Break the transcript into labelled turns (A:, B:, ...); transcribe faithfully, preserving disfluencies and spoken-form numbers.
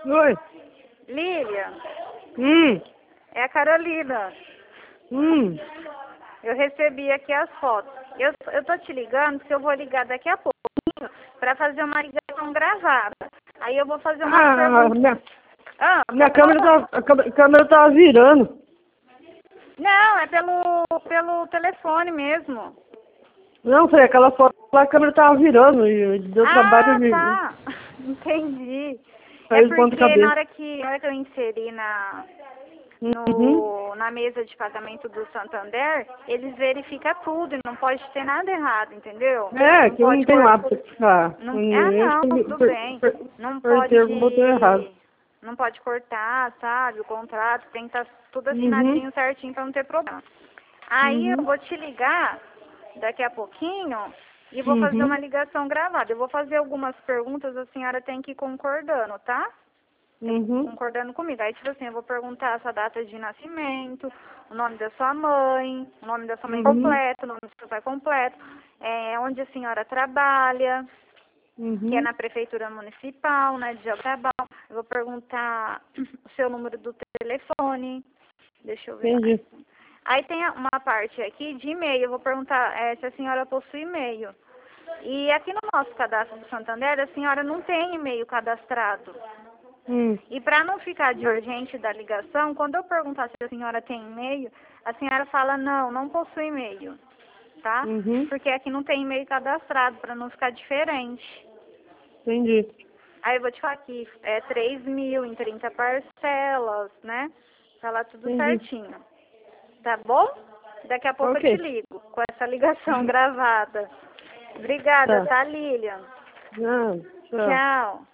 A: Oi.
B: Lilian,
A: Hum.
B: é a Carolina.
A: Hum.
B: Eu recebi aqui as fotos. Eu, eu tô te ligando porque eu vou ligar daqui a pouquinho para fazer uma ligação gravada. Aí eu vou fazer uma
A: Ah,
B: pergunta.
A: minha,
B: Ah,
A: minha
B: pode
A: câmera
B: falar.
A: tá, a câmera a câmera tá virando.
B: Não, é pelo, pelo telefone mesmo.
A: Não, foi aquela foto lá, a câmera tava virando e deu trabalho
B: Ah,
A: de
B: tá. Entendi. É
A: sair de ponta
B: porque na
A: cabeça.
B: hora que, na hora que eu inseri na,
A: Uhum.
B: no, na mesa de pagamento do Santander, eles verificam tudo e não pode ter nada errado, entendeu?
A: É,
B: Não
A: que eu não
B: pode
A: tenho
B: cortar.
A: hábito de ficar.
B: Não, ah,
A: Eu acho
B: não,
A: que
B: tudo
A: per,
B: bem.
A: per,
B: Não
A: apertei algum botão errado.
B: pode, não pode cortar, sabe? O contrato tem que estar tudo
A: Uhum.
B: assinadinho certinho para não ter problema. Aí eu
A: Uhum.
B: vou te ligar daqui a pouquinho e vou fazer uma
A: Uhum.
B: ligação gravada. Eu vou fazer algumas perguntas, a senhora tem que ir concordando, tá? Tem que ir
A: Uhum.
B: concordando comigo. Aí, tipo assim, eu vou perguntar a sua data de nascimento, o nome da sua mãe, o nome da sua mãe
A: Uhum.
B: completo, o nome do seu pai completo, é, onde a senhora trabalha, que é
A: Uhum.
B: na prefeitura municipal, né, de Jaboticabal. Eu vou perguntar o seu número do telefone. Deixa eu ver mais.
A: Entendi.
B: Aí tem uma parte aqui de e-mail. Eu vou perguntar é, se a senhora possui e-mail. E aqui no nosso cadastro do Santander, a senhora não tem e-mail cadastrado.
A: Hum.
B: E para não ficar de urgente da ligação, quando eu perguntar se a senhora tem e-mail, a senhora fala não, não possui e-mail, tá?
A: Uhum.
B: Porque aqui não tem e-mail cadastrado, para não ficar diferente.
A: Entendi.
B: Aí eu vou te falar aqui, é três mil em trinta parcelas, né? Tá lá tudo
A: Entendi.
B: certinho. Tá bom? Daqui a pouco eu te
A: Ok.
B: ligo com essa ligação gravada. Obrigada,
A: Tá.
B: tá, Lilian?
A: Ah, tchau.
B: Tchau.